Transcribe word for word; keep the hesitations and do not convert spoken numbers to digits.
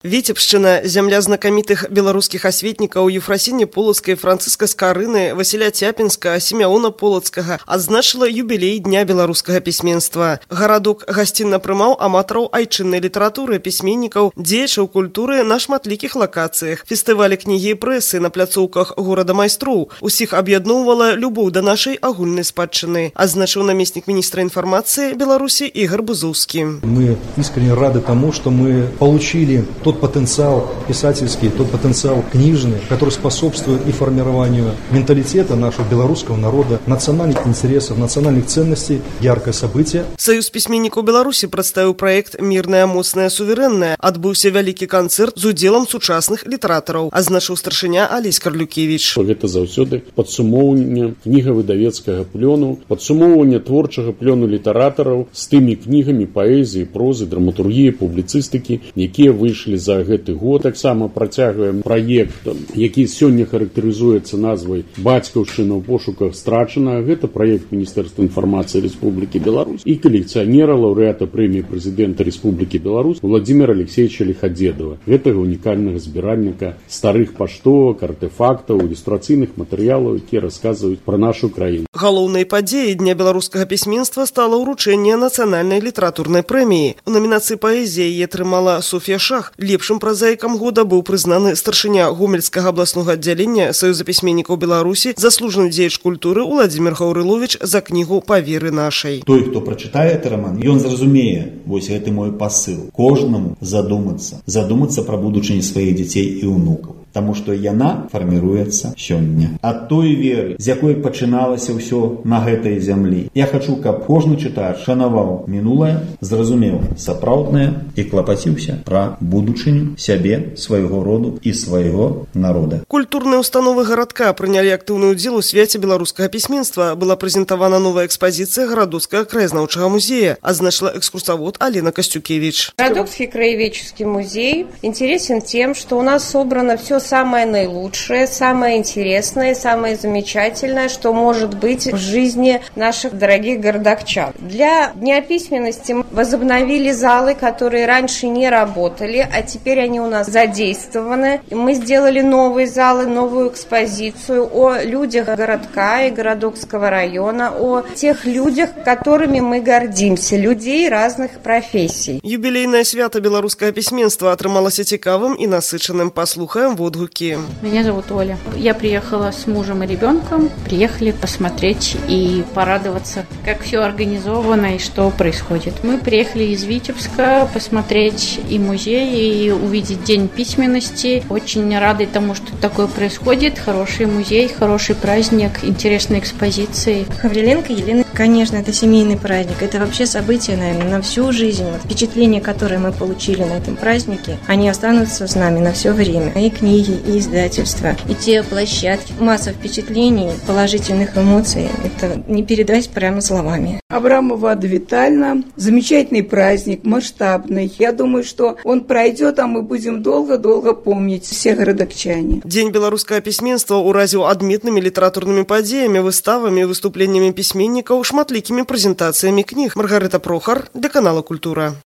Витебшчына, земля знакомитых белорусских осветников Ефросині Полоцкай, Франциска Скарыны, Василя Тяпинска, Сімеона Полоцкага адзначила юбилей Дня белорусского письменства. Городок гостинно прымаў аматараў айчыннай литературы, письменников, дзеячаў культуры на шматлікіх локациях, фестивалі книги и прессы на пляцоўках города майстроў. Усіх аб'ядноўвала любоў да нашай агульнай спадчыны, адзначыў наместник министра информации Беларуси Игорь Бузовский. Мы искренне рады тому, что мы получили тот потенциал писательский, тот потенциал книжный, который способствует и формированию менталитета нашего белорусского народа, национальных интересов, национальных ценностей. Яркое событие. Союз письменников Беларуси представил проект «Мирная, моцная, суверенная». Отбылся великий концерт с уделом сучасных литераторов, азначыў старшыня Алесь Карлюкевич. Это заўсёды падсумоўванне кнігавыдавецкага плёну, падсумоўванне творчага плёну літаратараў з тымі кнігамі паэзіі, прозы, драматургіі, публіцыстыкі, якія выйшлі за гэты год. Таксама працягваем праект, які сёння характарызуецца назвай «Бацькаўшчына ў пошуках страчанага». Гэта праект Міністэрства інфармацыі Рэспублікі Беларусь і калекцыянера, лаўрэата прэміі прэзідэнта Рэспублікі Беларусь Владимира Алексеевича Лиходедова. Гэтага унікальнага збіральніка старых паштовак, артефактаў, ілюстрацыйных матэрыялаў, якія расказваюць пра нашу краіну. Галоўнай падзеяй Дня беларускага пісьменства стала ўручэнне нацыянальнай літаратурнай прэміі. У намінацыі паэзія яе атрымала Софія Шах. Лепшым празаікам года быў прызнаны старшыня Гомельскага абласнога аддзялення Союза пісьменнікаў Беларусі, заслужаны дзеяч культуры Владимир Гаўрылович за кнігу «Па веры нашай». Той, хто прачытае гэты раман, ён зразумее, вось гэты мой пасыл. Кожнаму задумацца, задумацца пра будучыню сваіх дзяцей і ўнукаў. Таму што яна фарміруецца сёння. Ад той веры, з якой пачыналася ўсё на гэтай зямлі. Я хачу, каб кожны чытач шанаваў мінулае, зразумеў сапраўднае і клапаціўся пра будучыню сябе, свайго роду і свайго народа. Культурныя установы гарадка прынялі актыўны ўдзел у свяце беларускага пісьменства. Была прэзентавана новая экспазіцыя гарадоцкага краязнаўчага музея, адзначыла экскурсавод Алена Костюкевич. Городоцкий краеведческий музей интересен тем, что у нас собрано все самое наилучшее, самое интересное, самое замечательное, что может быть в жизни наших дорогих городокчан. Для Дня письменности мы возобновили залы, которые раньше не работали, а теперь они у нас задействованы. Мы сделали новые залы, новую экспозицию о людях городка и городокского района, о тех людях, которыми мы гордимся, людей разных профессий. Юбилейное свято белорусского письменства атрымалася цікавым и насыщенным. Послухаем в отгуки. Меня зовут Оля. Я приехала с мужем и ребенком. Приехали посмотреть и порадоваться, как все организовано и что происходит. Мы приехали из Витебска посмотреть и музей, и увидеть День письменности. Очень рады тому, что такое происходит. Хороший музей, хороший праздник, интересные экспозиции. Хавриленко Елена. Конечно, это семейный праздник. Это вообще событие, наверное, на всю жизнь. Вот впечатления, которые мы получили на этом празднике, они останутся с нами на все время. И книги, и издательства, и те площадки. Масса впечатлений, положительных эмоций. Это не передать прямо словами. Абрамова Ада Витальевна. Замечательный праздник, масштабный. Я думаю, что он пройдет, а мы будем долго-долго помнить все городокчане. День беларускага пісьменства ўразіў адметнымі літаратурнымі падзеямі, выставамі, выступленнямі пісьменнікаў, шматлікімі прэзентацыямі кніг. Маргарита Прохор для канала «Культура».